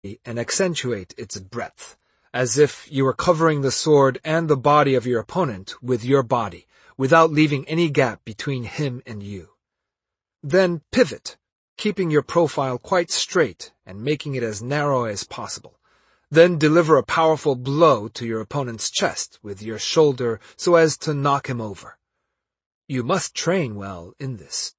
and accentuate its breadth, as if you were covering the sword and the body of your opponent with your body, without leaving any gap between him and you. Then pivot, keeping your profile quite straight and making it as narrow as possible. Then deliver a powerful blow to your opponent's chest with your shoulder so as to knock him over. You must train well in this.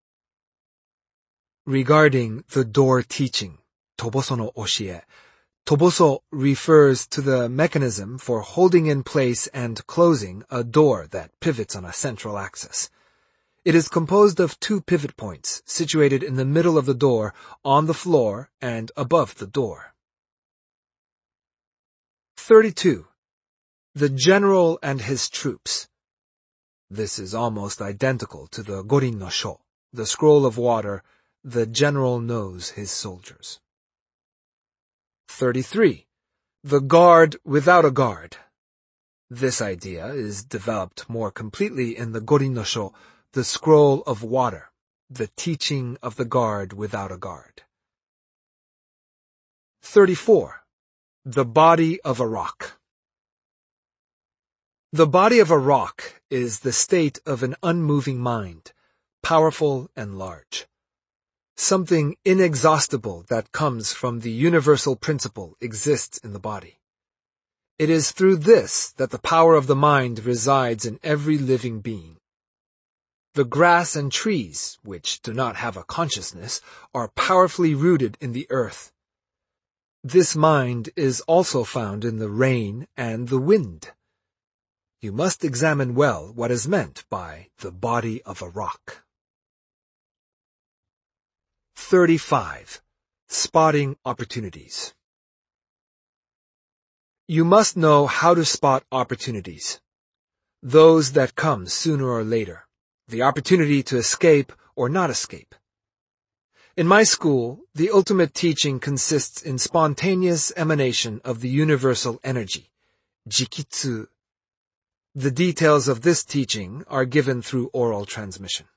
Regarding the door teaching, Toboso no Oshie, Toboso refers to the mechanism for holding in place and closing a door that pivots on a central axis. It is composed of 2 pivot points situated in the middle of the door, on the floor, and above the door. 32. The general and his troops. This is almost identical to the Gorin no Sho, the scroll of water. The general knows his soldiers. 33. The guard without a guard. This idea is developed more completely in the Gorin no Sho, the scroll of water, the teaching of the guard without a guard. 34. The body of a rock. The body of a rock is the state of an unmoving mind, powerful and large. Something inexhaustible that comes from the universal principle exists in the body. It is through this that the power of the mind resides in every living being. The grass and trees, which do not have a consciousness, are powerfully rooted in the earth. This mind is also found in the rain and the wind. You must examine well what is meant by the body of a rock. 35. Spotting opportunities. You must know how to spot opportunities. Those that come sooner or later. The opportunity to escape or not escape. In my school, the ultimate teaching consists in spontaneous emanation of the universal energy, jikitsu. The details of this teaching are given through oral transmission.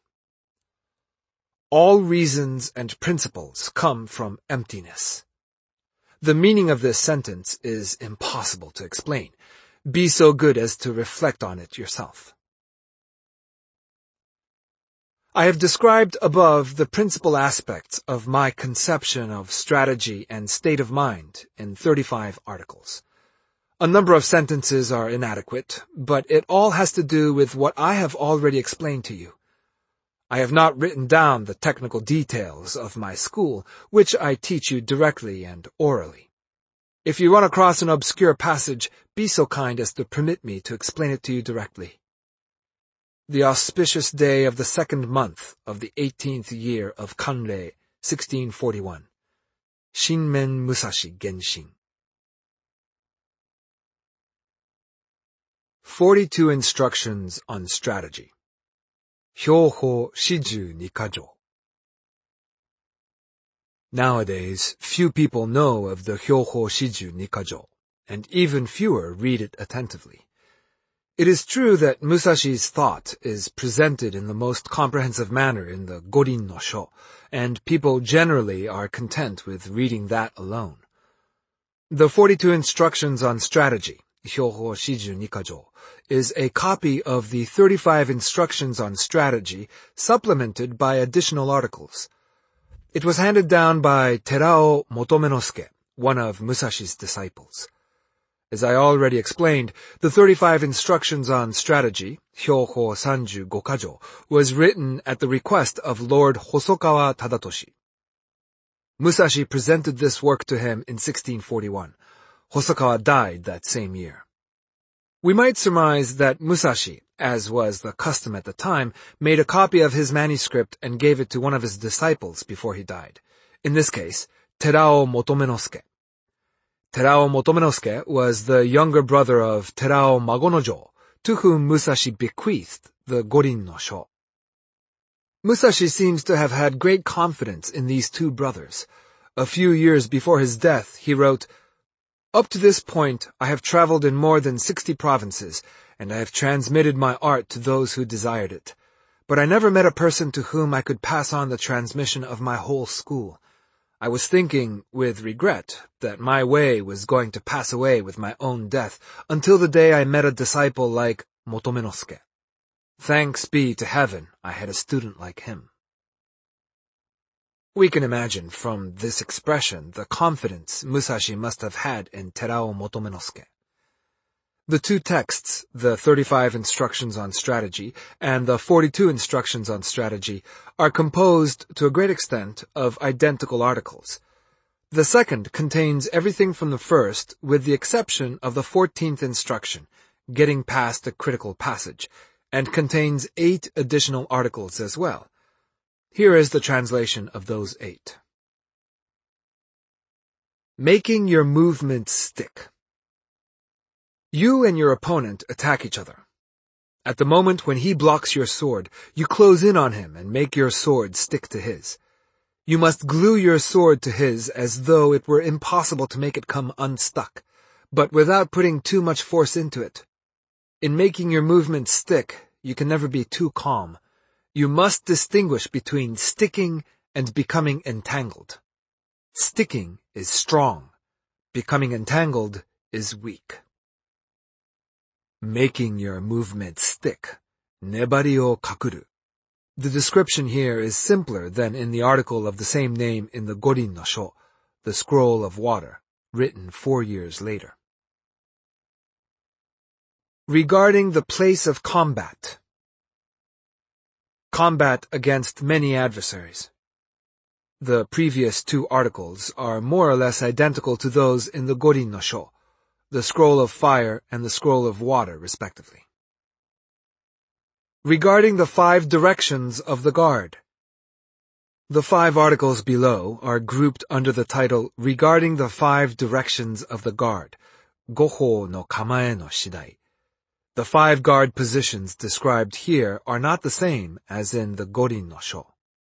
All reasons and principles come from emptiness. The meaning of this sentence is impossible to explain. Be so good as to reflect on it yourself. I have described above the principal aspects of my conception of strategy and state of mind in 35 articles. A number of sentences are inadequate, but it all has to do with what I have already explained to you. I have not written down the technical details of my school, which I teach you directly and orally. If you run across an obscure passage, be so kind as to permit me to explain it to you directly. The auspicious day of the 2nd month of the 18th year of Kanrei, 1641. Shinmen Musashi Genshin. 42 Instructions on Strategy. Hyoho Shiju Nikajo. Nowadays, few people know of the Hyoho Shiju Nikajo, and even fewer read it attentively. It is true that Musashi's thought is presented in the most comprehensive manner in the Gorin no Sho, and people generally are content with reading that alone. The 42 Instructions on Strategy, Hyoho Shiju Nikajo, is a copy of the 35 Instructions on Strategy, supplemented by additional articles. It was handed down by Terao Motomenosuke, one of Musashi's disciples. As I already explained, the 35 Instructions on Strategy, Hyoho Sanju Gokajo, was written at the request of Lord Hosokawa Tadatoshi. Musashi presented this work to him in 1641. Hosokawa died that same year. We might surmise that Musashi, as was the custom at the time, made a copy of his manuscript and gave it to one of his disciples before he died. In this case, Terao Motomenosuke. Terao Motomenosuke was the younger brother of Terao Magonojo, to whom Musashi bequeathed the Gorin no Sho. Musashi seems to have had great confidence in these 2 brothers. A few years before his death, he wrote, "Up to this point, I have traveled in more than 60 provinces, and I have transmitted my art to those who desired it. But I never met a person to whom I could pass on the transmission of my whole school. I was thinking, with regret, that my way was going to pass away with my own death until the day I met a disciple like Motomenosuke. Thanks be to heaven, I had a student like him. We can imagine from this expression the confidence Musashi must have had in Terao Motomenosuke. The two texts, the 35 Instructions on Strategy and the 42 Instructions on Strategy, are composed, to a great extent, of identical articles. The second contains everything from the first, with the exception of the 14th instruction, getting past a critical passage, and contains 8 additional articles as well. Here is the translation of those 8. Making your movements stick. You and your opponent attack each other. At the moment when he blocks your sword, you close in on him and make your sword stick to his. You must glue your sword to his as though it were impossible to make it come unstuck, but without putting too much force into it. In making your movement stick, you can never be too calm. You must distinguish between sticking and becoming entangled. Sticking is strong. Becoming entangled is weak. Making your movement stick. Nebari o kakuru. The description here is simpler than in the article of the same name in the Gorin no Sho, the Scroll of Water, written 4 years later. Regarding the place of combat. Combat against many adversaries. The previous 2 articles are more or less identical to those in the Gorin no Sho, the Scroll of Fire and the Scroll of Water, respectively. Regarding the 5 directions of the guard. The 5 articles below are grouped under the title Regarding the 5 directions of the guard, Gohou no Kamae no Shidai. The 5 guard positions described here are not the same as in the Gorin no Sho.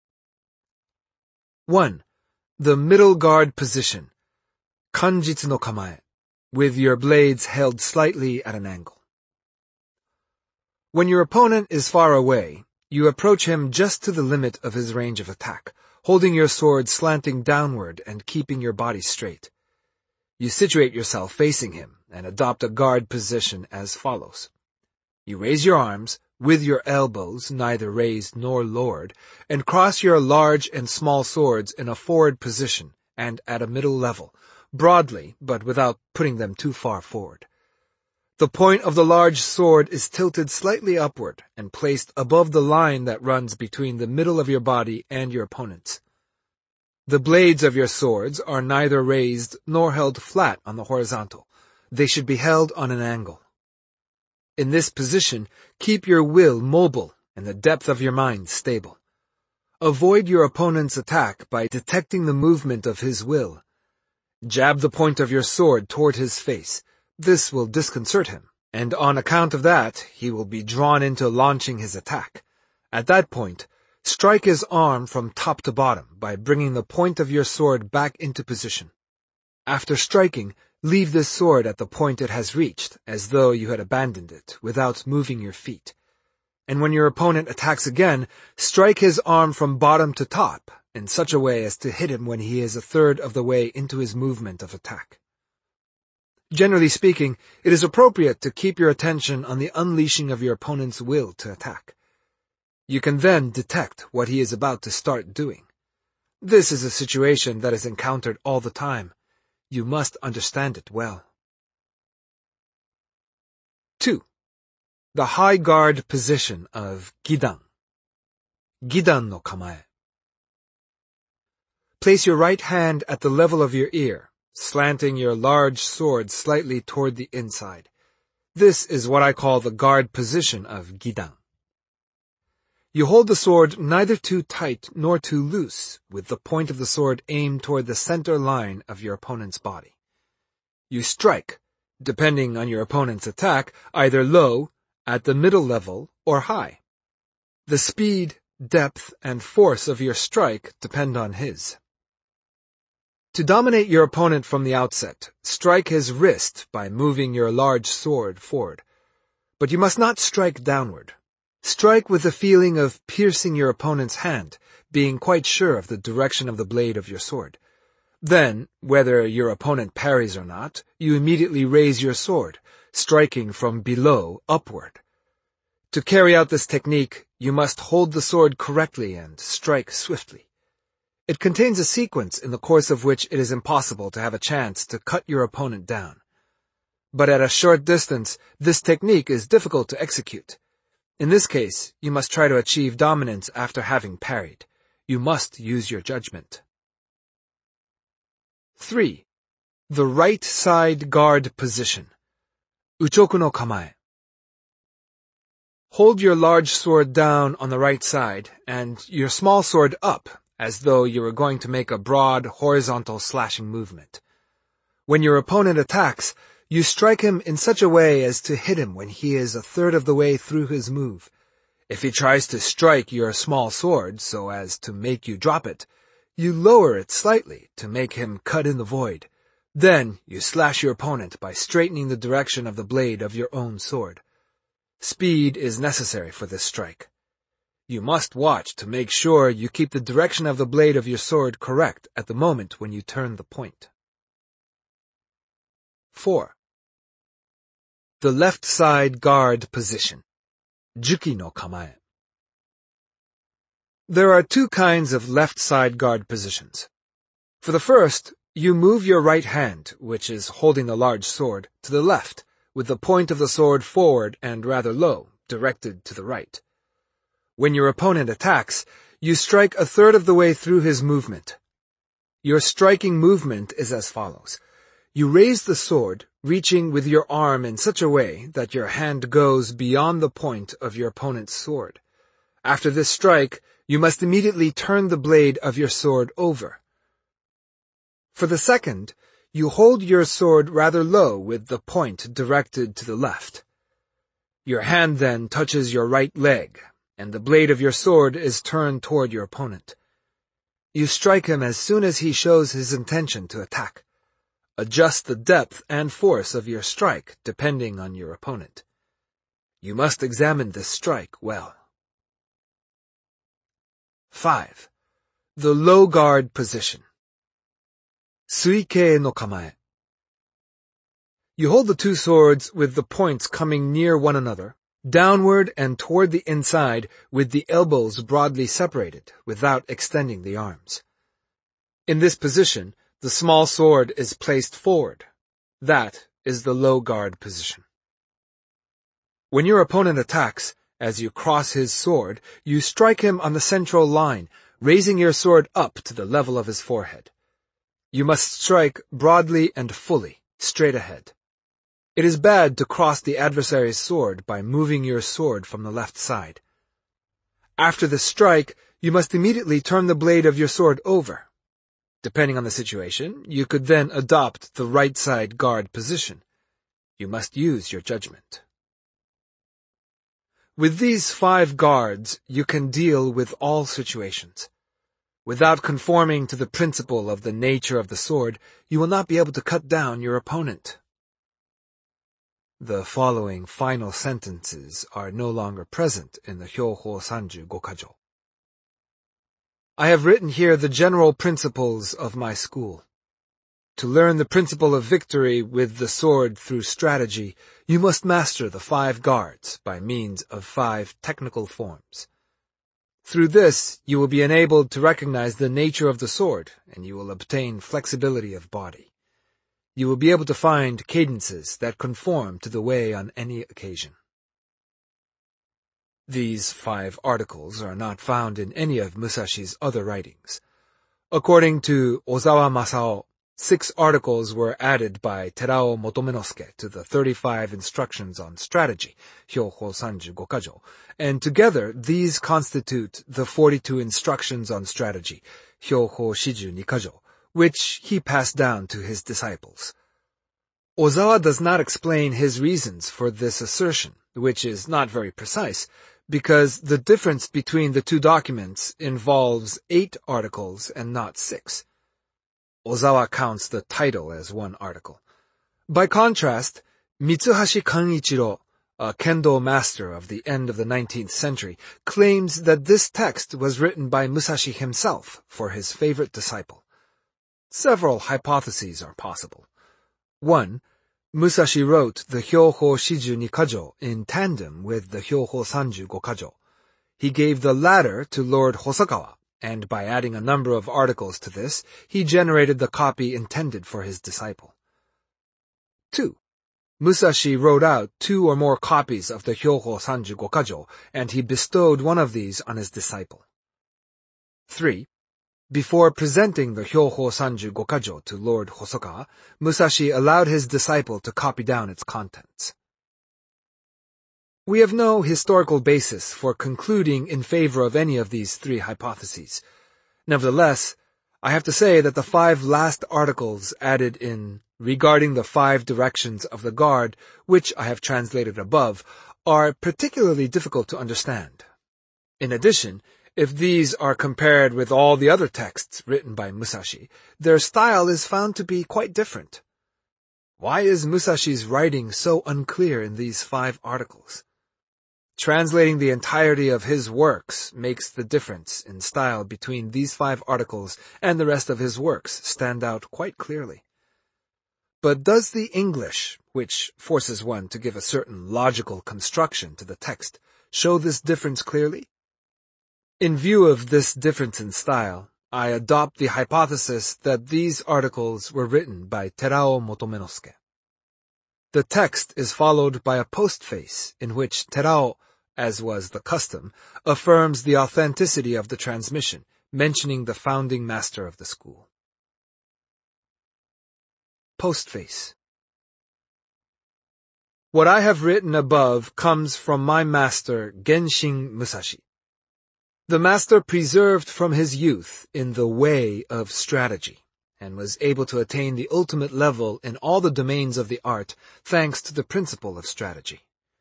1. The middle guard position, Kanjitsu no Kamae, with your blades held slightly at an angle. When your opponent is far away, you approach him just to the limit of his range of attack, holding your sword slanting downward and keeping your body straight. You situate yourself facing him and adopt a guard position as follows. You raise your arms, with your elbows neither raised nor lowered, and cross your large and small swords in a forward position and at a middle level, broadly, but without putting them too far forward. The point of the large sword is tilted slightly upward and placed above the line that runs between the middle of your body and your opponent's. The blades of your swords are neither raised nor held flat on the horizontal. They should be held on an angle. In this position, keep your will mobile and the depth of your mind stable. Avoid your opponent's attack by detecting the movement of his will. Jab the point of your sword toward his face. This will disconcert him, and on account of that, he will be drawn into launching his attack. At that point, strike his arm from top to bottom by bringing the point of your sword back into position. After striking, leave this sword at the point it has reached, as though you had abandoned it, without moving your feet. And when your opponent attacks again, strike his arm from bottom to top, in such a way as to hit him when he is a third of the way into his movement of attack. Generally speaking, it is appropriate to keep your attention on the unleashing of your opponent's will to attack. You can then detect what he is about to start doing. This is a situation that is encountered all the time. You must understand it well. 2. The high guard position of Gidan. Gidan no Kamae. Place your right hand at the level of your ear, slanting your large sword slightly toward the inside. This is what I call the guard position of Gidan. You hold the sword neither too tight nor too loose, with the point of the sword aimed toward the center line of your opponent's body. You strike, depending on your opponent's attack, either low, at the middle level, or high. The speed, depth, and force of your strike depend on his. To dominate your opponent from the outset, strike his wrist by moving your large sword forward. But you must not strike downward. Strike with the feeling of piercing your opponent's hand, being quite sure of the direction of the blade of your sword. Then, whether your opponent parries or not, you immediately raise your sword, striking from below upward. To carry out this technique, you must hold the sword correctly and strike swiftly. It contains a sequence in the course of which it is impossible to have a chance to cut your opponent down. But at a short distance, this technique is difficult to execute. In this case, you must try to achieve dominance after having parried. You must use your judgment. 3. The right side guard position. Uchoku no kamae. Hold your large sword down on the right side and your small sword up, as though you were going to make a broad, horizontal slashing movement. When your opponent attacks, you strike him in such a way as to hit him when he is a third of the way through his move. If he tries to strike your small sword so as to make you drop it, you lower it slightly to make him cut in the void. Then you slash your opponent by straightening the direction of the blade of your own sword. Speed is necessary for this strike. You must watch to make sure you keep the direction of the blade of your sword correct at the moment when you turn the point. 4. The left side guard position. Juki no kamae. There are two kinds of left side guard positions. For the first, you move your right hand, which is holding the large sword, to the left, with the point of the sword forward and rather low, directed to the right. When your opponent attacks, you strike a third of the way through his movement. Your striking movement is as follows. You raise the sword, reaching with your arm in such a way that your hand goes beyond the point of your opponent's sword. After this strike, you must immediately turn the blade of your sword over. For the second, you hold your sword rather low with the point directed to the left. Your hand then touches your right leg, and the blade of your sword is turned toward your opponent. You strike him as soon as he shows his intention to attack. Adjust the depth and force of your strike depending on your opponent. You must examine this strike well. 5. The low guard position. Suikei no kamae. You hold the two swords with the points coming near one another, downward and toward the inside, with the elbows broadly separated, without extending the arms. In this position, the small sword is placed forward. That is the low guard position. When your opponent attacks, as you cross his sword, you strike him on the central line, raising your sword up to the level of his forehead. You must strike broadly and fully, straight ahead. It is bad to cross the adversary's sword by moving your sword from the left side. After the strike, you must immediately turn the blade of your sword over. Depending on the situation, you could then adopt the right side guard position. You must use your judgment. With these 5 guards, you can deal with all situations. Without conforming to the principle of the nature of the sword, you will not be able to cut down your opponent. The following final sentences are no longer present in the Hyoho Sanju Gokajo. I have written here the general principles of my school. To learn the principle of victory with the sword through strategy, you must master the 5 guards by means of 5 technical forms. Through this, you will be enabled to recognize the nature of the sword, and you will obtain flexibility of body. You will be able to find cadences that conform to the way on any occasion. These 5 articles are not found in any of Musashi's other writings. According to Ozawa Masao, 6 articles were added by Terao Motomenosuke to the 35 instructions on strategy, Hyoho Sanju Gokajo, and together these constitute the 42 instructions on strategy, Hyoho Shiju Nikajo, which he passed down to his disciples. Ozawa does not explain his reasons for this assertion, which is not very precise, because the difference between the 2 documents involves 8 articles and not 6. Ozawa counts the title as 1 article. By contrast, Mitsuhashi Kanichiro, a kendo master of the end of the 19th century, claims that this text was written by Musashi himself for his favorite disciple. several hypotheses are possible. 1. Musashi wrote the Hyōhō Shiju Nikajo in tandem with the Hyōhō Sanju Gokajo. He gave the latter to Lord Hosokawa, and by adding a number of articles to this, he generated the copy intended for his disciple. 2. Musashi wrote out 2 or more copies of the Hyōhō Sanju Gokajo, and he bestowed one of these on his disciple. 3. Before presenting the Hyōhō Sanju Gokajo to Lord Hosokawa, Musashi allowed his disciple to copy down its contents. We have no historical basis for concluding in favor of any of these 3 hypotheses. Nevertheless, I have to say that the 5 last articles added in regarding the 5 directions of the guard, which I have translated above, are particularly difficult to understand. In addition, if these are compared with all the other texts written by Musashi, their style is found to be quite different. Why is Musashi's writing so unclear in these 5 articles? Translating the entirety of his works makes the difference in style between these 5 articles and the rest of his works stand out quite clearly. But does the English, which forces one to give a certain logical construction to the text, show this difference clearly? In view of this difference in style, I adopt the hypothesis that these articles were written by Terao Motomenosuke. The text is followed by a postface in which Terao, as was the custom, affirms the authenticity of the transmission, mentioning the founding master of the school. Postface. What I have written above comes from my master Genshin Musashi. The master preserved from his youth in the way of strategy, and was able to attain the ultimate level in all the domains of the art thanks to the principle of strategy.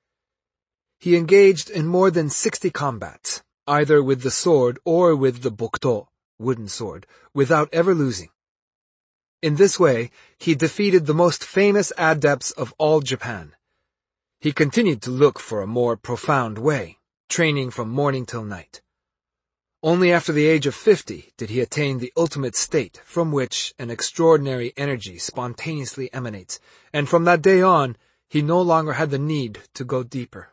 He engaged in more than 60 combats, either with the sword or with the bokuto, wooden sword, without ever losing. In this way, he defeated the most famous adepts of all Japan. He continued to look for a more profound way, training from morning till night. Only after the age of 50 did he attain the ultimate state from which an extraordinary energy spontaneously emanates, and from that day on, he no longer had the need to go deeper.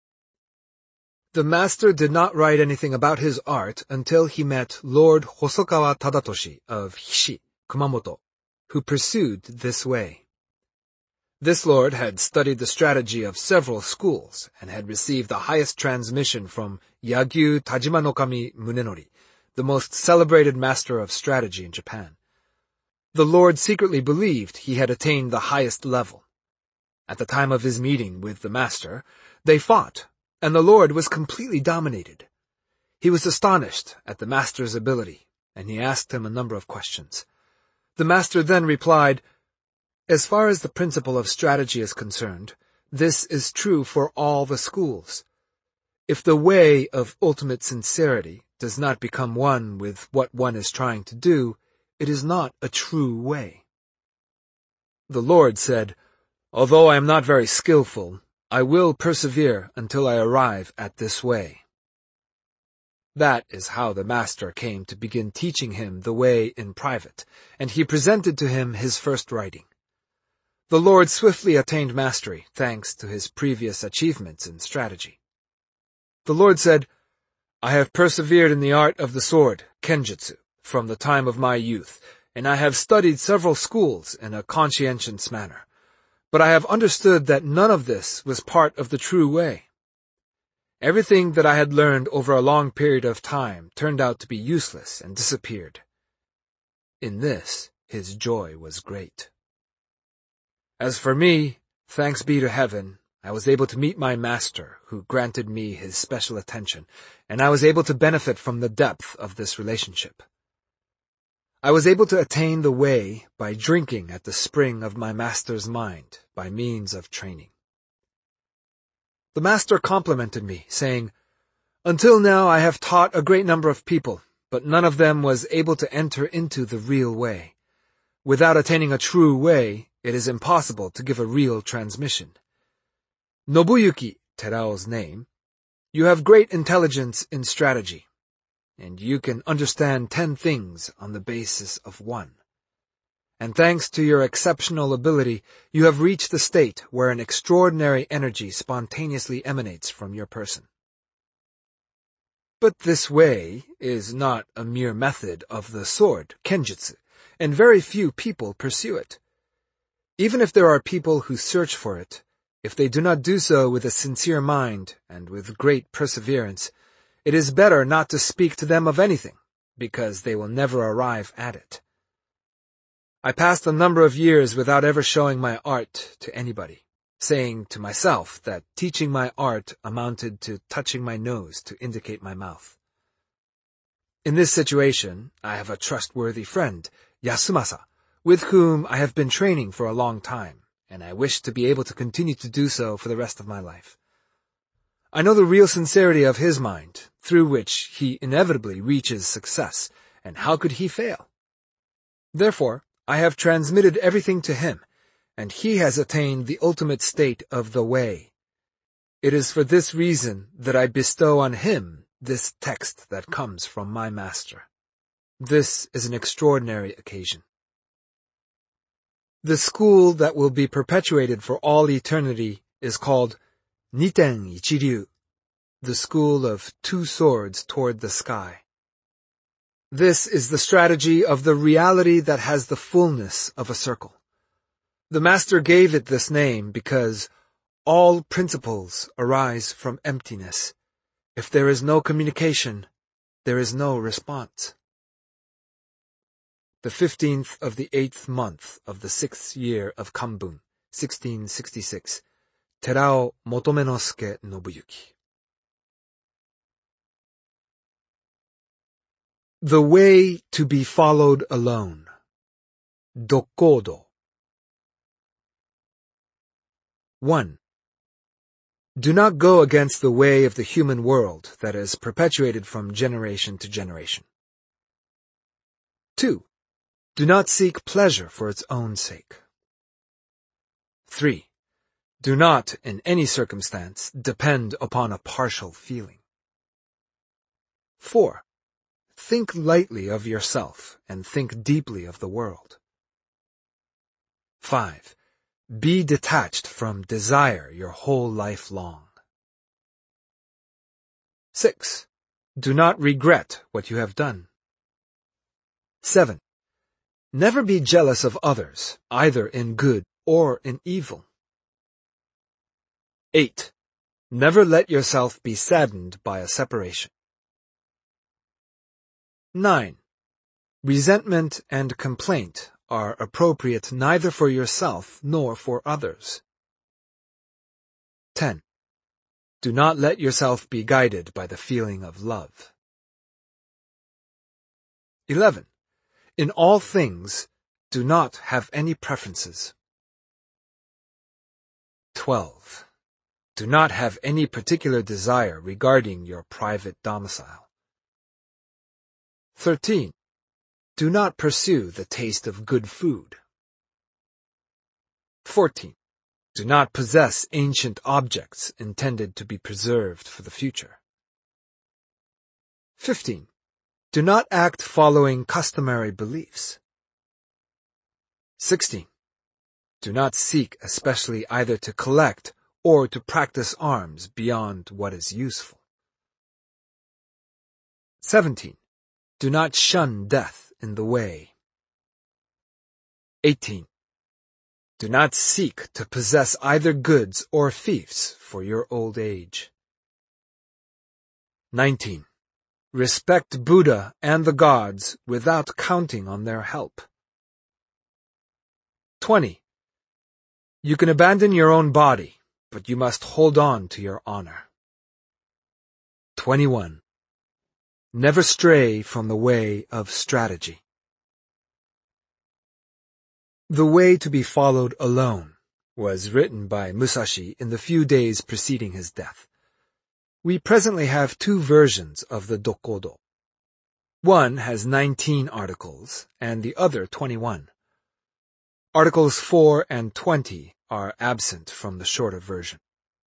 The master did not write anything about his art until he met Lord Hosokawa Tadatoshi of Hishi, Kumamoto, who pursued this way. This lord had studied the strategy of several schools and had received the highest transmission from Yagyu Tajima no Kami Munenori, the most celebrated master of strategy in Japan. The lord secretly believed he had attained the highest level. At the time of his meeting with the master, they fought, and the lord was completely dominated. He was astonished at the master's ability, and he asked him a number of questions. The master then replied, "As far as the principle of strategy is concerned, this is true for all the schools. If the way of ultimate sincerity does not become one with what one is trying to do, it is not a true way." The Lord said, "Although I am not very skillful, I will persevere until I arrive at this way." That is how the master came to begin teaching him the way in private, and he presented to him his first writing. The Lord swiftly attained mastery, thanks to his previous achievements in strategy. The Lord said, "I have persevered in the art of the sword, Kenjutsu, from the time of my youth, and I have studied several schools in a conscientious manner. But I have understood that none of this was part of the true way. Everything that I had learned over a long period of time turned out to be useless and disappeared." In this, his joy was great. As for me, thanks be to heaven, I was able to meet my master, who granted me his special attention, and I was able to benefit from the depth of this relationship. I was able to attain the way by drinking at the spring of my master's mind by means of training. The master complimented me, saying, "Until now I have taught a great number of people, but none of them was able to enter into the real way. Without attaining a true way, it is impossible to give a real transmission. Nobuyuki," Terao's name, "you have great intelligence in strategy, and you can understand 10 things on the basis of 1. and thanks to your exceptional ability, you have reached the state where an extraordinary energy spontaneously emanates from your person. But this way is not a mere method of the sword, kenjutsu, and very few people pursue it. Even if there are people who search for it, if they do not do so with a sincere mind and with great perseverance, it is better not to speak to them of anything, because they will never arrive at it. I passed a number of years without ever showing my art to anybody, saying to myself that teaching my art amounted to touching my nose to indicate my mouth. In this situation, I have a trustworthy friend, Yasumasa, with whom I have been training for a long time, and I wish to be able to continue to do so for the rest of my life. I know the real sincerity of his mind, through which he inevitably reaches success, and how could he fail? Therefore, I have transmitted everything to him, and he has attained the ultimate state of the way. It is for this reason that I bestow on him this text that comes from my master. This is an extraordinary occasion. The school that will be perpetuated for all eternity is called Niten Ichiryu, the school of two swords toward the sky. This is the strategy of the reality that has the fullness of a circle. The master gave it this name because all principles arise from emptiness. If there is no communication, there is no response. The 15th of the 8th month of the 6th year of Kambun, 1666, Terao Motomenosuke Nobuyuki. The way to be followed alone. Dokkodo. 1. Do not go against the way of the human world that is perpetuated from generation to generation. 2. Do not seek pleasure for its own sake. 3. Do not, in any circumstance, depend upon a partial feeling. 4. Think lightly of yourself and think deeply of the world. 5. Be detached from desire your whole life long. 6. Do not regret what you have done. 7. Never be jealous of others, either in good or in evil. 8. Never let yourself be saddened by a separation. 9. Resentment and complaint are appropriate neither for yourself nor for others. 10. Do not let yourself be guided by the feeling of love. 11. In all things, do not have any preferences. 12. Do not have any particular desire regarding your private domicile. 13. Do not pursue the taste of good food. 14. Do not possess ancient objects intended to be preserved for the future. 15. Do not act following customary beliefs. 16. Do not seek especially either to collect or to practice arms beyond what is useful. 17. Do not shun death in the way. 18. Do not seek to possess either goods or fiefs for your old age. 19. Respect Buddha and the gods without counting on their help. 20. You can abandon your own body, but you must hold on to your honor. 21. Never stray from the way of strategy. The Way to be Followed Alone was written by Musashi in the few days preceding his death. We presently have two versions of the Dokkodo. One has 19 articles, and the other 21. Articles 4 and 20 are absent from the shorter version.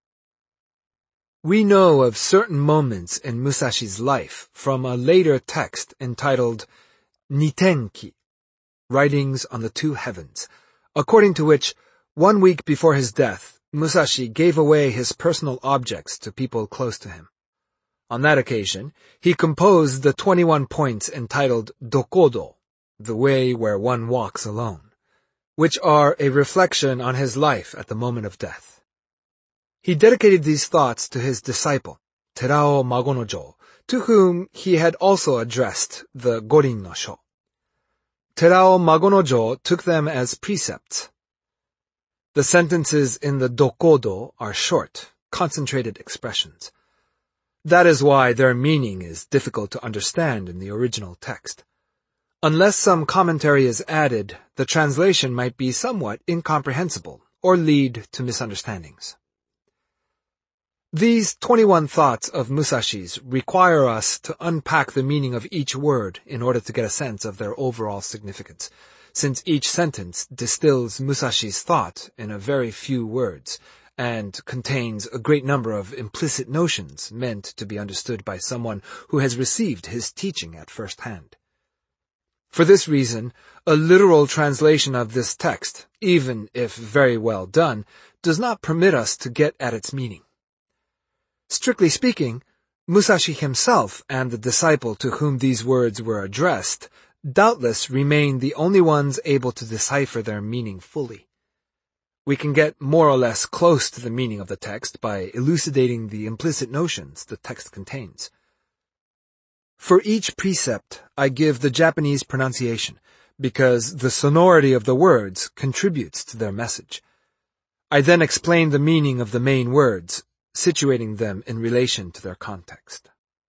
We know of certain moments in Musashi's life from a later text entitled Nitenki, Writings on the Two Heavens, according to which, 1 week before his death, Musashi gave away his personal objects to people close to him. On that occasion, he composed the 21 points entitled Dokodo, the way where one walks alone, which are a reflection on his life at the moment of death. He dedicated these thoughts to his disciple, Terao Magonojo, to whom he had also addressed the Gorin no Sho. Terao Magonojo took them as precepts. The sentences in the Dokodo are short, concentrated expressions. That is why their meaning is difficult to understand in the original text. Unless some commentary is added, the translation might be somewhat incomprehensible or lead to misunderstandings. These 21 thoughts of Musashi's require us to unpack the meaning of each word in order to get a sense of their overall significance, since each sentence distills Musashi's thought in a very few words and contains a great number of implicit notions meant to be understood by someone who has received his teaching at first hand. For this reason, a literal translation of this text, even if very well done, does not permit us to get at its meaning. Strictly speaking, Musashi himself and the disciple to whom these words were addressed doubtless remain the only ones able to decipher their meaning fully. We can get more or less close to the meaning of the text by elucidating the implicit notions the text contains. For each precept, I give the Japanese pronunciation, because the sonority of the words contributes to their message. I then explain the meaning of the main words, situating them in relation to their context.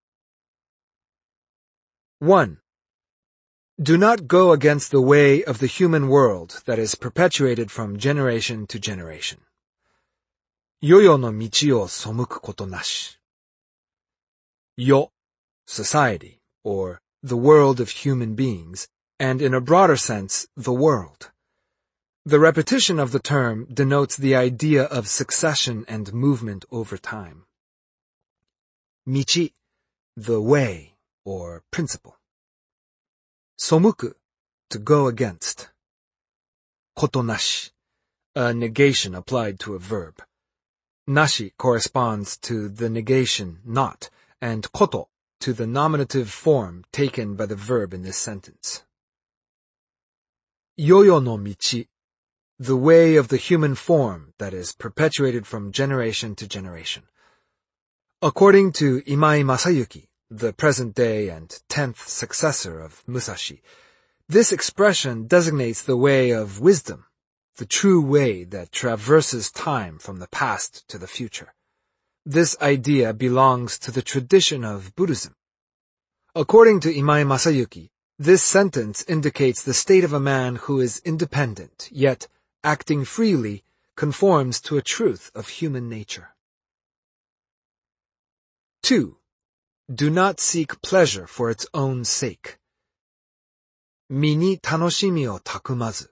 1. Do not go against the way of the human world that is perpetuated from generation to generation. Yoyo no michi o somuku koto nashi. Yo, society, or the world of human beings, and in a broader sense, the world. The repetition of the term denotes the idea of succession and movement over time. Michi, the way, or principle. Somuku, to go against. Koto nashi, a negation applied to a verb. Nashi corresponds to the negation not, and koto to the nominative form taken by the verb in this sentence. Yoyo no michi, the way of the human form that is perpetuated from generation to generation. According to Imai Masayuki, the present-day and 10th successor of Musashi, this expression designates the way of wisdom, the true way that traverses time from the past to the future. This idea belongs to the tradition of Buddhism. According to Imai Masayuki, this sentence indicates the state of a man who is independent, yet, acting freely, conforms to a truth of human nature. 2. Do not seek pleasure for its own sake. Mi ni tanoshimi o takumazu.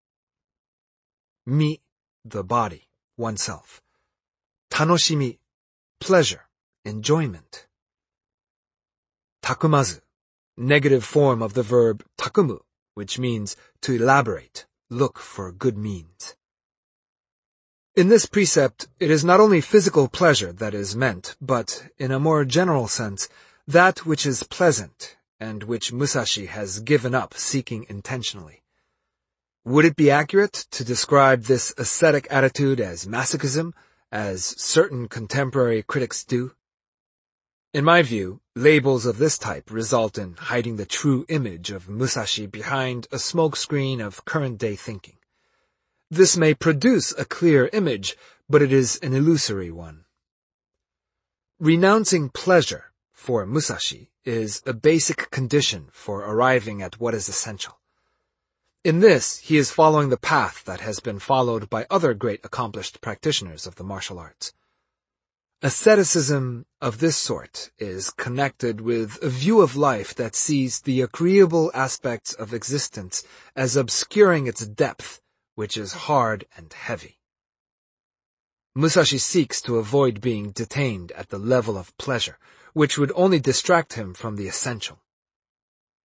Mi, the body, oneself. Tanoshimi, pleasure, enjoyment. Takumazu, negative form of the verb takumu, which means to elaborate, look for good means. In this precept, it is not only physical pleasure that is meant, but, in a more general sense, that which is pleasant, and which Musashi has given up seeking intentionally. Would it be accurate to describe this ascetic attitude as masochism, as certain contemporary critics do? In my view, labels of this type result in hiding the true image of Musashi behind a smokescreen of current-day thinking. This may produce a clear image, but it is an illusory one. Renouncing pleasure, for Musashi, is a basic condition for arriving at what is essential. In this, he is following the path that has been followed by other great accomplished practitioners of the martial arts. Asceticism of this sort is connected with a view of life that sees the agreeable aspects of existence as obscuring its depth, which is hard and heavy. Musashi seeks to avoid being detained at the level of pleasure, which would only distract him from the essential.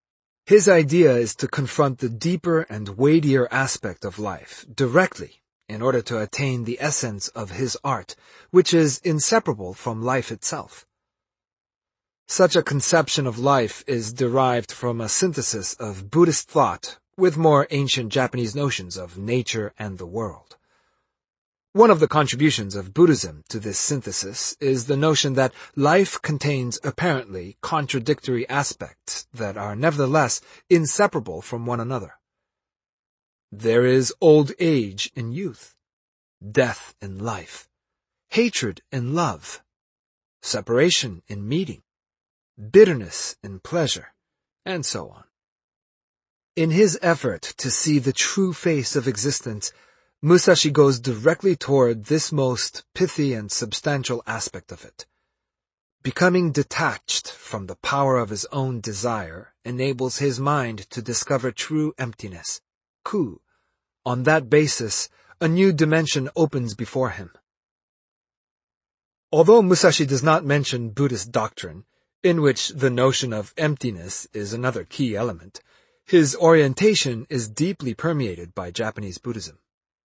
His idea is to confront the deeper and weightier aspect of life directly in order to attain the essence of his art, which is inseparable from life itself. Such a conception of life is derived from a synthesis of Buddhist thought with more ancient Japanese notions of nature and the world. One of the contributions of Buddhism to this synthesis is the notion that life contains apparently contradictory aspects that are nevertheless inseparable from one another. There is old age in youth, death in life, hatred in love, separation in meeting, bitterness in pleasure, and so on. In his effort to see the true face of existence, Musashi goes directly toward this most pithy and substantial aspect of it. Becoming detached from the power of his own desire enables his mind to discover true emptiness, ku. On that basis, a new dimension opens before him. Although Musashi does not mention Buddhist doctrine, in which the notion of emptiness is another key element, his orientation is deeply permeated by Japanese Buddhism.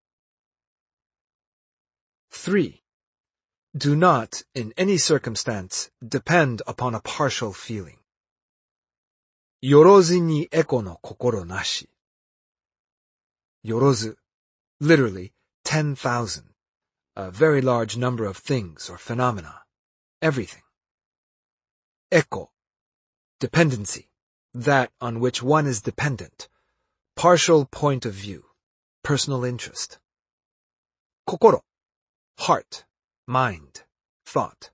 3. Do not, in any circumstance, depend upon a partial feeling. Yorozu ni eko no kokoro nashi. Yorozu, literally 10,000, a very large number of things or phenomena, everything. Eko, dependency, that on which one is dependent, partial point of view, personal interest. Kokoro, heart, mind, thought.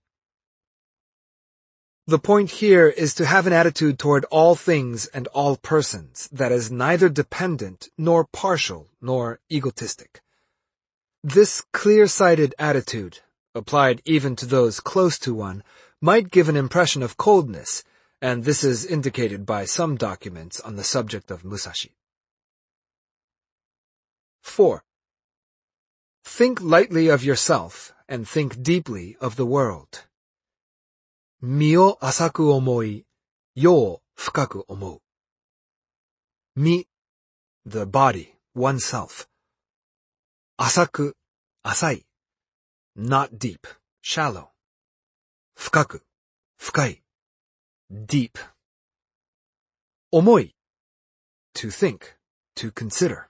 The point here is to have an attitude toward all things and all persons that is neither dependent nor partial nor egotistic. This clear-sighted attitude, applied even to those close to one, might give an impression of coldness, and this is indicated by some documents on the subject of Musashi. 4. Think lightly of yourself and think deeply of the world. Mi o asaku omoi, yo o fukaku omou. Mi, the body, oneself. Asaku, asai, not deep, shallow. Fukaku, fukai, deep. Omoi, to think, to consider.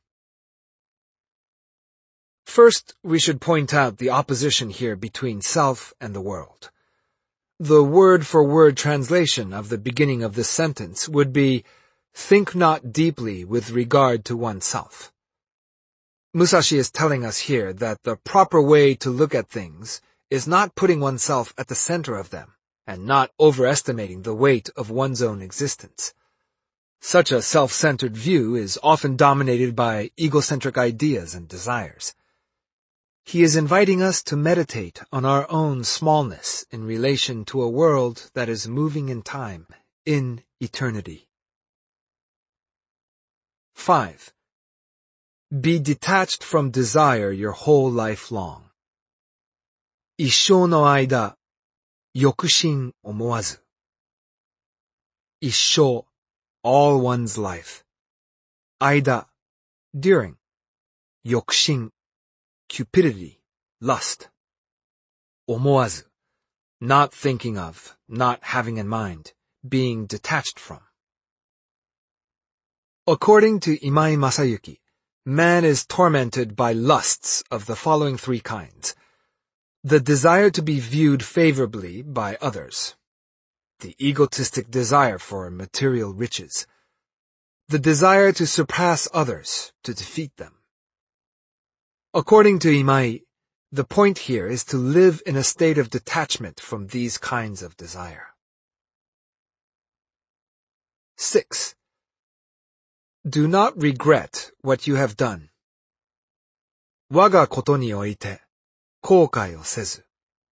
First, we should point out the opposition here between self and the world. The word-for-word translation of the beginning of this sentence would be, think not deeply with regard to oneself. Musashi is telling us here that the proper way to look at things is not putting oneself at the center of them, and not overestimating the weight of one's own existence. Such a self-centered view is often dominated by egocentric ideas and desires. He is inviting us to meditate on our own smallness in relation to a world that is moving in time, in eternity. 5. Be detached from desire your whole life long. Issho no aida, yokushin omowazu. Issho, all one's life. Aida, during. Yokushin, cupidity, lust. Omowazu, not thinking of, not having in mind, being detached from. According to Imai Masayuki, man is tormented by lusts of the following 3 kinds. The desire to be viewed favorably by others. The egotistic desire for material riches. The desire to surpass others, to defeat them. According to Imai, the point here is to live in a state of detachment from these kinds of desire. 6. Do not regret what you have done. Waga koto ni oite, koukai o sezu.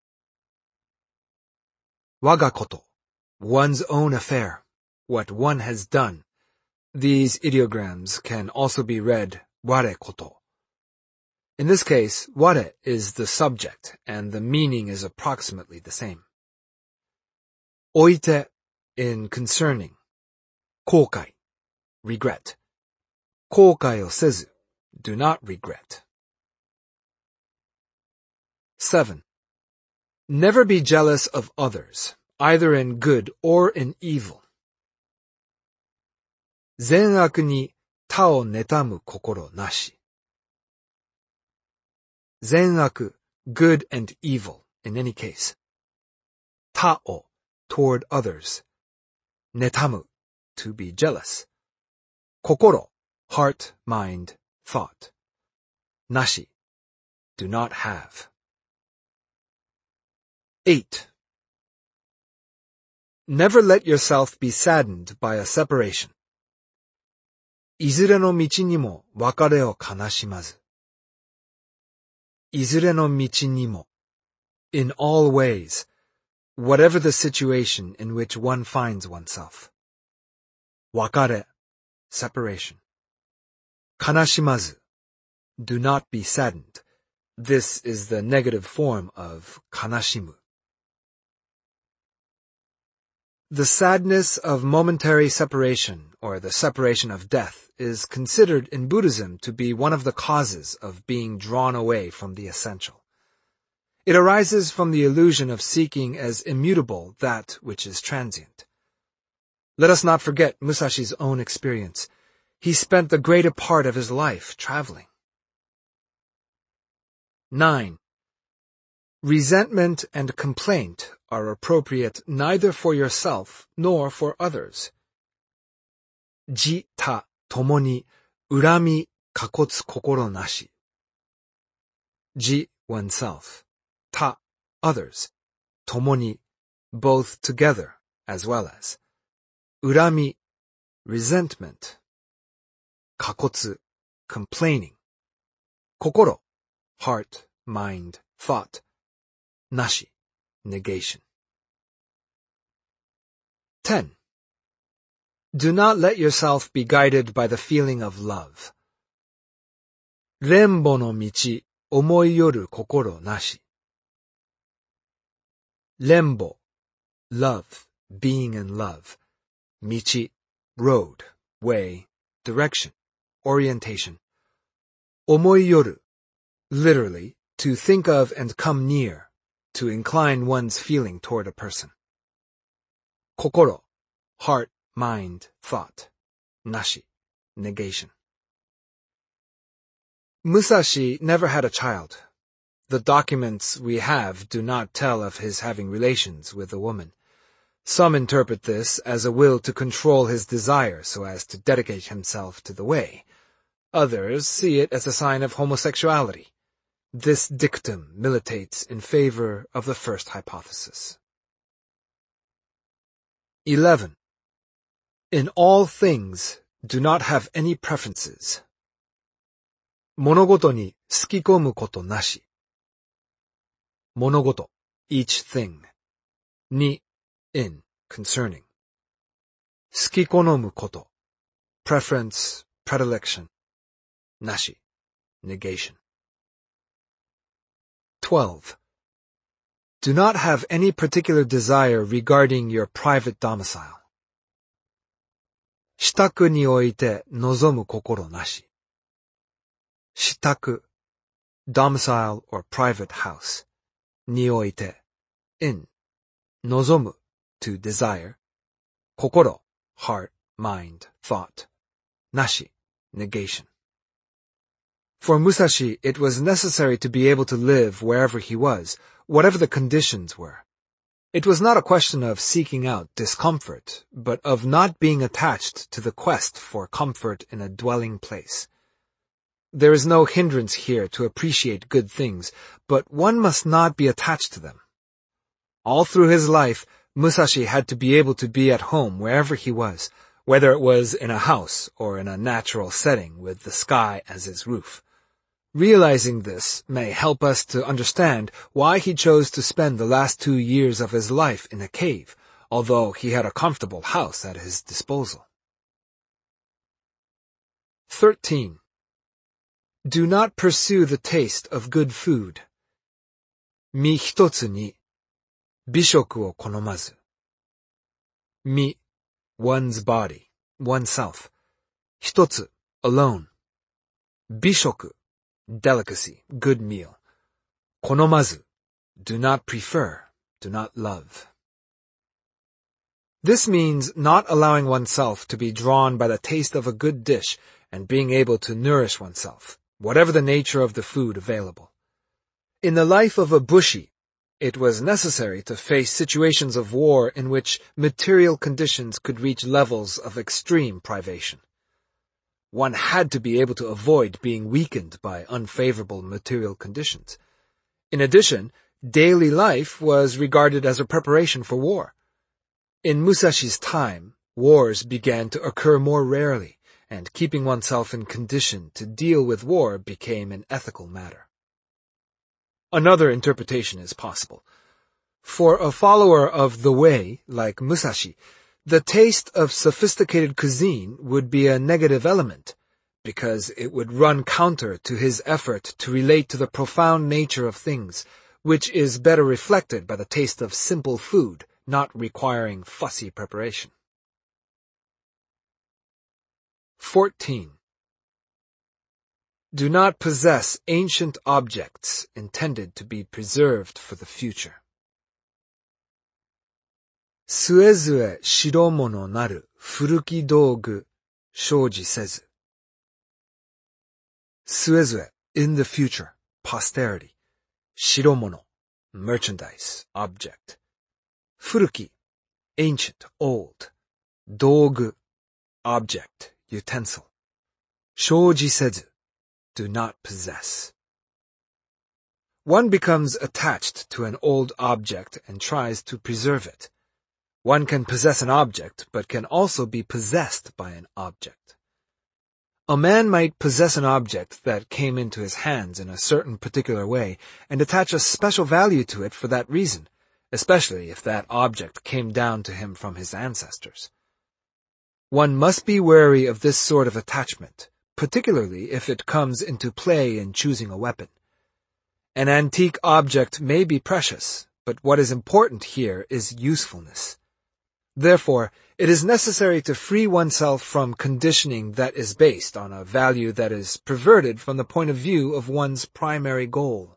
Waga koto, one's own affair, what one has done. These ideograms can also be read ware koto. In this case, ware is the subject, and the meaning is approximately the same. Oite, in concerning. Koukai, regret. 後悔をせず do not regret. 7. Never be jealous of others, either in good or in evil. 善悪に他を妬む心なし。善悪, good and evil, in any case. 他を, toward others. 妬む, to be jealous. 心, heart, mind, thought. なし, do not have. 8. Never let yourself be saddened by a separation. いずれの道にも別れを悲しまず。いずれの道にも. In all ways, whatever the situation in which one finds oneself. 別れ, separation. 悲しまず, do not be saddened. This is the negative form of 悲しむ. The sadness of momentary separation, or the separation of death, is considered in Buddhism to be one of the causes of being drawn away from the essential. It arises from the illusion of seeking as immutable that which is transient. Let us not forget Musashi's own experience. He spent the greater part of his life traveling. 9. Resentment and complaint are appropriate neither for yourself nor for others. 自他ともに恨みかこつ心なし。自 oneself, 他 others, ともに both together as well as. 恨み resentment, かこつ complaining. 心 heart, mind, thought. なし negation. 10. Do not let yourself be guided by the feeling of love. 連母の道思いよる心なし。連母 love, being in love. 道 road, way, direction, orientation. 思いよる literally, to think of and come near, to incline one's feeling toward a person. 心 heart, mind, thought. なし negation. Musashi never had a child. The documents we have do not tell of his having relations with a woman. Some interpret this as a will to control his desire so as to dedicate himself to the way. Others see it as a sign of homosexuality. This dictum militates in favor of the first hypothesis. 11. In all things, do not have any preferences. 物事に好き込むことなし。物事 each thing. に in, concerning. 好き好むこと preference, predilection. なし negation. 12. Do not have any particular desire regarding your private domicile. 私宅において望む心なし。私宅 domicile or private house. において in. 望む to desire. 心 heart, mind, thought. なし negation. For Musashi, it was necessary to be able to live wherever he was, whatever the conditions were. It was not a question of seeking out discomfort, but of not being attached to the quest for comfort in a dwelling place. There is no hindrance here to appreciate good things, but one must not be attached to them. All through his life, Musashi had to be able to be at home wherever he was, whether it was in a house or in a natural setting with the sky as his roof. Realizing this may help us to understand why he chose to spend the last 2 years of his life in a cave, although he had a comfortable house at his disposal. 13. Do not pursue the taste of good food. 身一つに美食を好まず。身 one's body, oneself. hitotsu, alone. Bishoku, delicacy, good meal. Konomazu, do not prefer, do not love. This means not allowing oneself to be drawn by the taste of a good dish and being able to nourish oneself, whatever the nature of the food available. In the life of a bushi, it was necessary to face situations of war in which material conditions could reach levels of extreme privation. One had to be able to avoid being weakened by unfavorable material conditions. In addition, daily life was regarded as a preparation for war. In Musashi's time, wars began to occur more rarely, and keeping oneself in condition to deal with war became an ethical matter. Another interpretation is possible. For a follower of the way, like Musashi, the taste of sophisticated cuisine would be a negative element, because it would run counter to his effort to relate to the profound nature of things, which is better reflected by the taste of simple food, not requiring fussy preparation. 14. Do not possess ancient objects intended to be preserved for the future. すえずえ白物なる古き道具生じせず。Suezue, in the future, posterity. Shiromono, merchandise, object. Furuki, ancient, old. Dogu, object, utensil. Shojisezu, do not possess. One becomes attached to an old object and tries to preserve it. One can possess an object, but can also be possessed by an object. A man might possess an object that came into his hands in a certain particular way and attach a special value to it for that reason, especially if that object came down to him from his ancestors. One must be wary of this sort of attachment, particularly if it comes into play in choosing a weapon. An antique object may be precious, but what is important here is usefulness. Therefore, it is necessary to free oneself from conditioning that is based on a value that is perverted from the point of view of one's primary goal.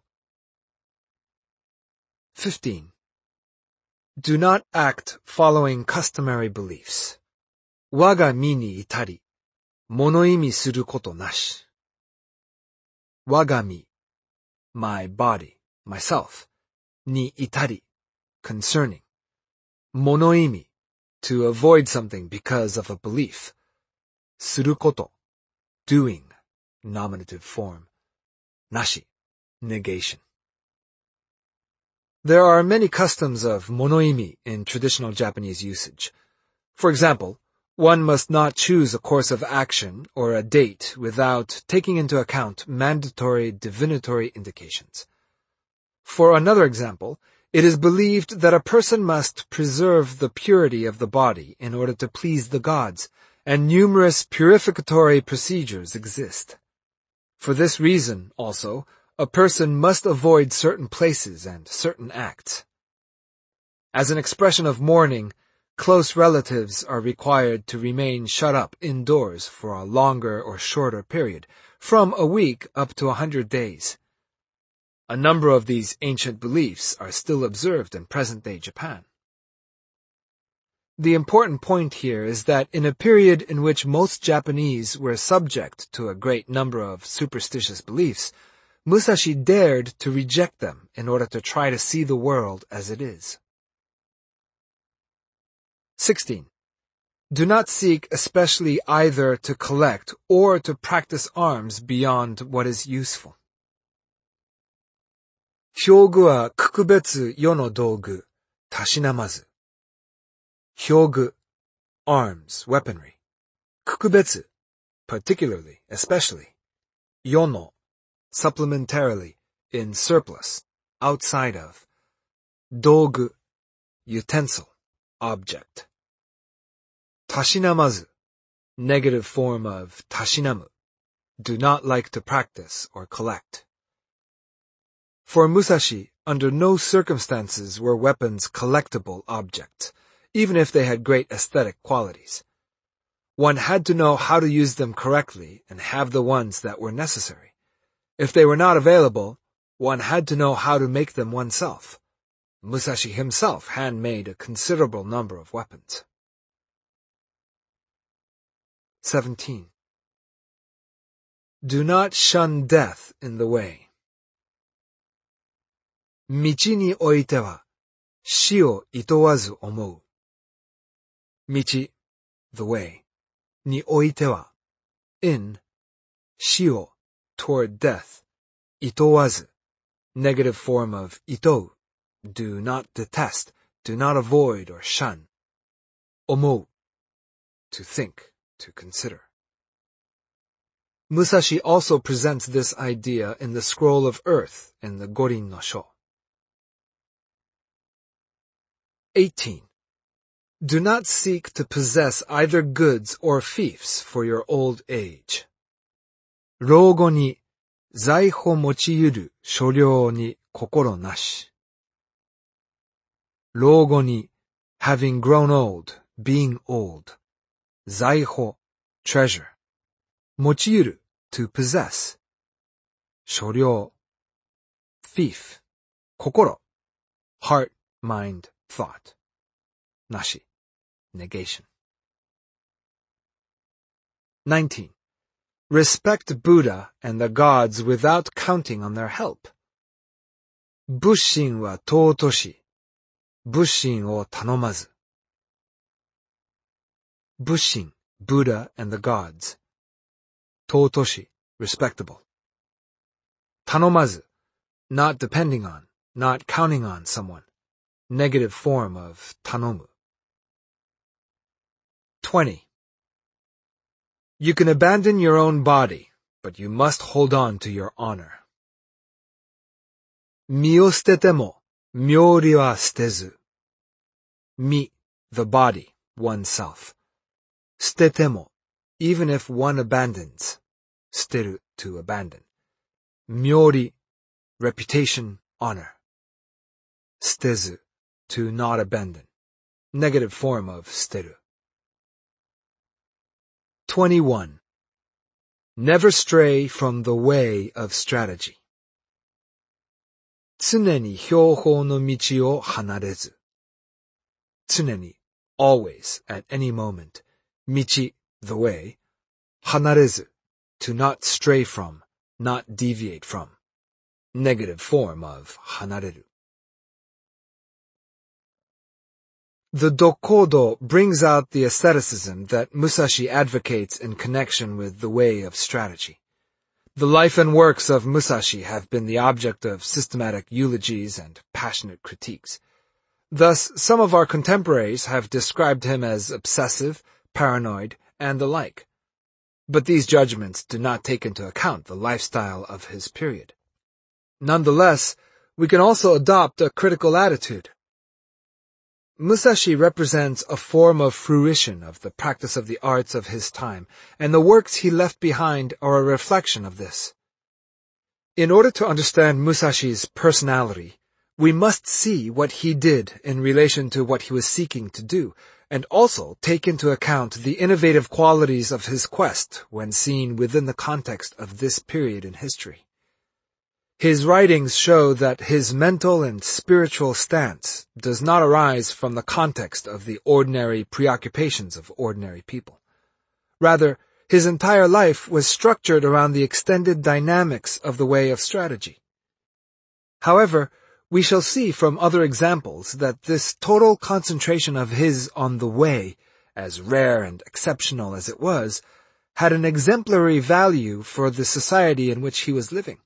15. Do not act following customary beliefs. Waga mi ni itari, monoimi suru koto nashi. Waga mi, my body, myself, ni itari, concerning. Monoimi, to avoid something because of a belief. Suru koto, doing, nominative form. Nashi, negation. There are many customs of monoimi in traditional Japanese usage. For example, one must not choose a course of action or a date without taking into account mandatory divinatory indications. For another example, it is believed that a person must preserve the purity of the body in order to please the gods, and numerous purificatory procedures exist. For this reason, also, a person must avoid certain places and certain acts. As an expression of mourning, close relatives are required to remain shut up indoors for a longer or shorter period, from a week up to 100 days. A number of these ancient beliefs are still observed in present-day Japan. The important point here is that in a period in which most Japanese were subject to a great number of superstitious beliefs, Musashi dared to reject them in order to try to see the world as it is. 16. Do not seek especially either to collect or to practice arms beyond what is useful. 表具は区別世の道具、たしなまず。表具, arms, weaponry. 区別, particularly, especially. 世の, supplementarily, in surplus, outside of. 道具, utensil, object. たしなまず, negative form of たしなむ, do not like to practice or collect. For Musashi, under no circumstances were weapons collectible objects, even if they had great aesthetic qualities. One had to know how to use them correctly and have the ones that were necessary. If they were not available, one had to know how to make them oneself. Musashi himself handmade a considerable number of weapons. 17. Do not shun death in the way. 道においては死を厭わず思う。道、the way, においては in, 死を toward death, 厭わず negative form of 厭う do not detest, do not avoid or shun. 思う to think, to consider. Musashi also presents this idea in the Scroll of Earth in the Gorin no Sho. 18. Do not seek to possess either goods or fiefs for your old age. 老後に財宝持ち得る所領に心なし。老後に having grown old, being old. 財宝 treasure. 持ち得る to possess. 所領 fief. 心 heart, mind, thought. なし negation. 19. Respect Buddha and the gods without counting on their help. 仏心は尊し、仏心を頼まず。仏心 Buddha and the gods. 尊し respectable. 頼まず not depending on, not counting on someone. Negative form of 頼む. 20. You can abandon your own body, but you must hold on to your honor. 身を捨てても、名利は捨てず。身 the body, oneself. 捨てても even if one abandons. 捨てる to abandon. 名利 reputation, honor. 捨てず to not abandon. Negative form of 捨てる. 21. Never stray from the way of strategy. 常に標法の道を離れず。常に always, at any moment. 道 the way. 離れず to not stray from, not deviate from. Negative form of 離れる. The Dokkodo brings out the asceticism that Musashi advocates in connection with the way of strategy. The life and works of Musashi have been the object of systematic eulogies and passionate critiques. Thus, some of our contemporaries have described him as obsessive, paranoid, and the like. But these judgments do not take into account the lifestyle of his period. Nonetheless, we can also adopt a critical attitude. Musashi represents a form of fruition of the practice of the arts of his time, and the works he left behind are a reflection of this. In order to understand Musashi's personality, we must see what he did in relation to what he was seeking to do, and also take into account the innovative qualities of his quest when seen within the context of this period in history. His writings show that his mental and spiritual stance does not arise from the context of the ordinary preoccupations of ordinary people. Rather, his entire life was structured around the extended dynamics of the way of strategy. However, we shall see from other examples that this total concentration of his on the way, as rare and exceptional as it was, had an exemplary value for the society in which he was living.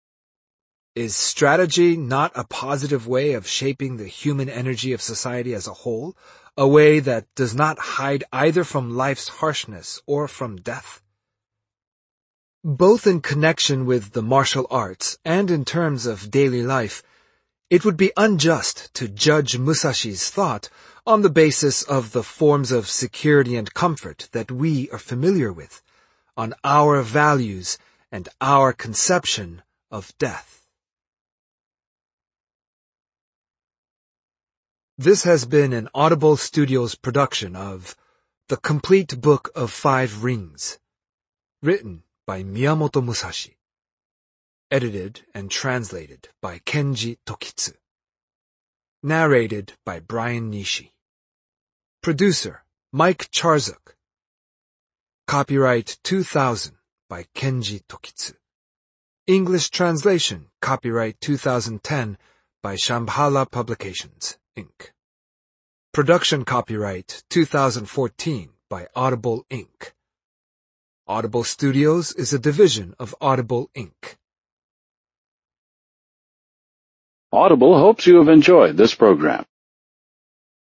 Is strategy not a positive way of shaping the human energy of society as a whole, a way that does not hide either from life's harshness or from death? Both in connection with the martial arts and in terms of daily life, it would be unjust to judge Musashi's thought on the basis of the forms of security and comfort that we are familiar with, on our values and our conception of death. This has been an Audible Studios production of The Complete Book of Five Rings. Written by Miyamoto Musashi. Edited and translated by Kenji Tokitsu. Narrated by Brian Nishi. Producer, Mike Charzuk. Copyright 2000 by Kenji Tokitsu. English translation, copyright 2010 by Shambhala Publications, Inc. Production copyright 2014 by Audible, Inc. Audible Studios is a division of Audible, Inc. Audible hopes you have enjoyed this program.